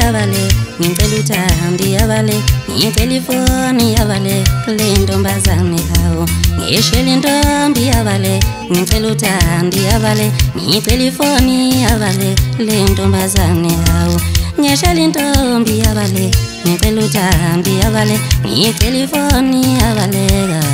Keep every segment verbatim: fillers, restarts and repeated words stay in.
yabale ngicela uthandi yabale ngicela ifoni yabale le ntombazane hawo ngishela intombi yabale ngicela uthandi yabale ngicela ifoni yabale le ntombazane hawo ngishela intombi yabale ngicela uthandi yabale ngicela ifoni yabale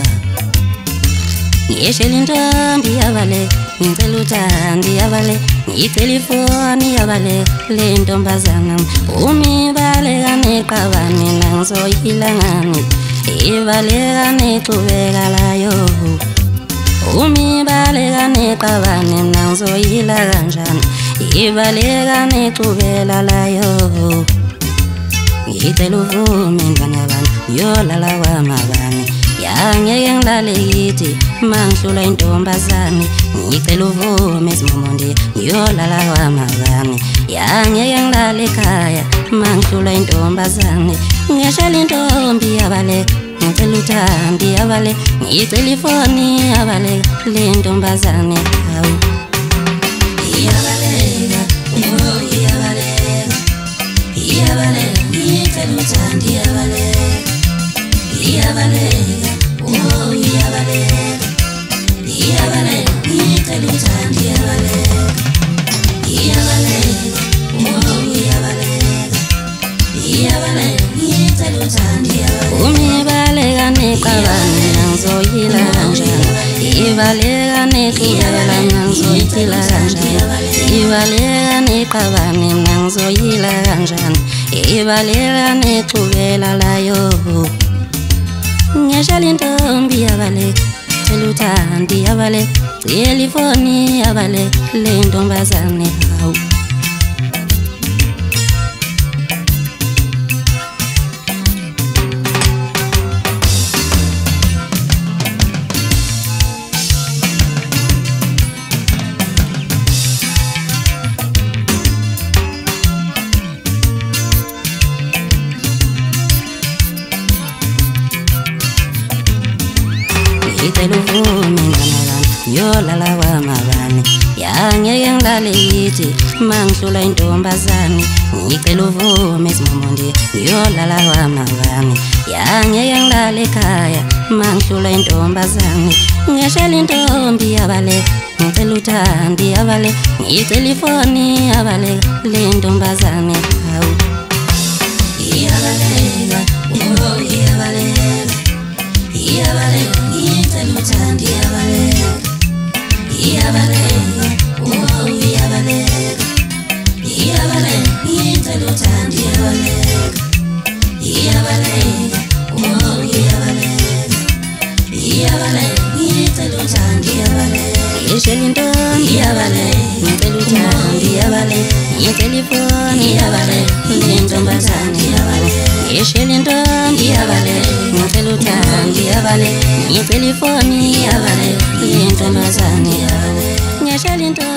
ngishela intombi yabale ngicela uthandi yabale ngicela ifoni yabale le ntombazana umibaleka neqabane nangizoyilangani ibaleka nexubeka layo umibaleka neqabane nangizoyila kanjani ibaleka nexubela layo ngicela uvume ngane abantu yolala kwamabane yangeke ngilale kithi mangihlula intombazane ngicela uvume simumonde yolala kwamabane yangeke ngilale ekhaya mangihlula intombazane ngishela intombi yabale ngicela uthandi yabale ngicela ifoni yabale le ntombazane hawu iyabaleka oh iyabaleka iyabaleka ngicela uthandi yabaleka iyabaleka oh iyabaleka iyabaleka ngicela uthandi yabaleka iyabaleka oh iyabaleka iyabaleka ngicela uthandi yabaleka umibaleka neqabane nangizoyila kanjani ibaleka nexubela nangizoyila kanjani ibaleka neqabane nangizoyila kanjani ibaleka nexubela layo ngishela intombi yabale ngicela uthandi yabale ngicela ifoni yabale le ntombazane hawu ngicela uvume ngane yolala kwamabane yangeke ngilale kithi mangihlula intombazane ngicela uvume simumonde yolala kwamabane yangeke ngilale ekhaya mangihlula intombazane ngishela intombi yabale ngicela uthandi yabale ngicela ifoni yabale le ntombazane hawu iyabaleka oh iyabaleka iyabaleka ngicela uthandi yabaleka iyabaleka oh iyabaleka iyabaleka ngicela uthandi yabaleka iyabaleka oh iyabaleka iyabaleka ngicela uthandi yabaleka ngishela intombi yabaleka ngicela uthandi yabaleka ngicela ifoni yabaleka le ntombazane yabaleka ngishela intombi yabaleka ngicela uthandi yabaleka ngicela ifoni yabaleka le ntombazane yabaleka ngishela intombi